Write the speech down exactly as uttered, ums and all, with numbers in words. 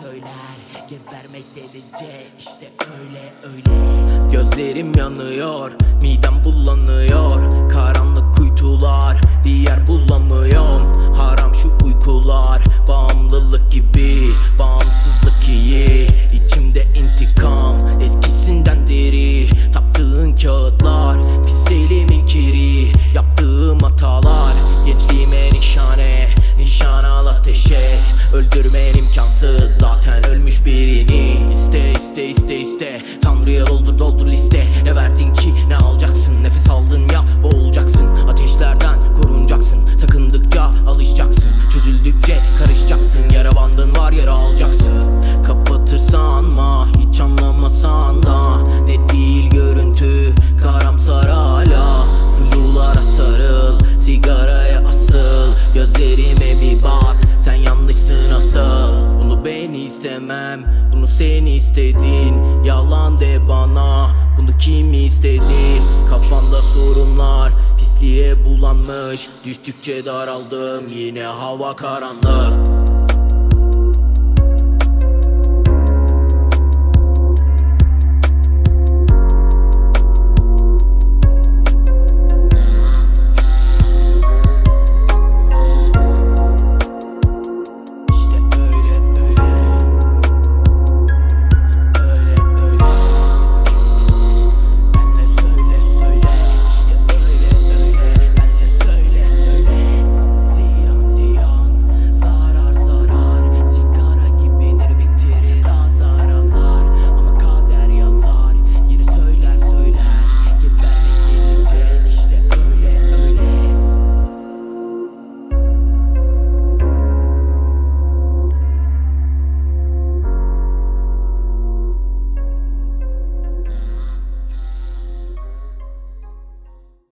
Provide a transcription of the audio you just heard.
söyler, gebermek delice, işte öyle öyle. Gözlerim yanıyor, midem bulanıyor, karanlık kuytular, bir yer bulamıyorum. Haram şu uykular, bağımlılık gibi, bağımsızlık iyi. İçimde intikam, eskisinden deri. Taktığın kağıtlar, pis elimin kiri. Yaptığım hatalar, gençliğime nişane. Nişan al, ateş et, öldürmen imkansız. Zaten ölmüş birini. İste iste iste iste, Tanrı'ya doldur doldur liste. Ne verdin ki ne alacaksın, nefes aldın ya boğulacaksın. Ateşlerden korunacaksın, sakındıkça alışacaksın. Çözüldükçe karışacaksın, yara bandın var yara alacaksın. Kapatırsan ma, hiç anlamasan da. Ne değil görüntü, karamsar hala. Flulara sarıl, sigaraya asıl. Gözlerime bir bak, sen yanlışsın asıl. Bunu ben istemem, bunu sen istedin. Yalan de bana, bunu kim istedi? Kafamda sorunlar, pisliğe bulanmış. Düştükçe daraldım, yine hava karanlık.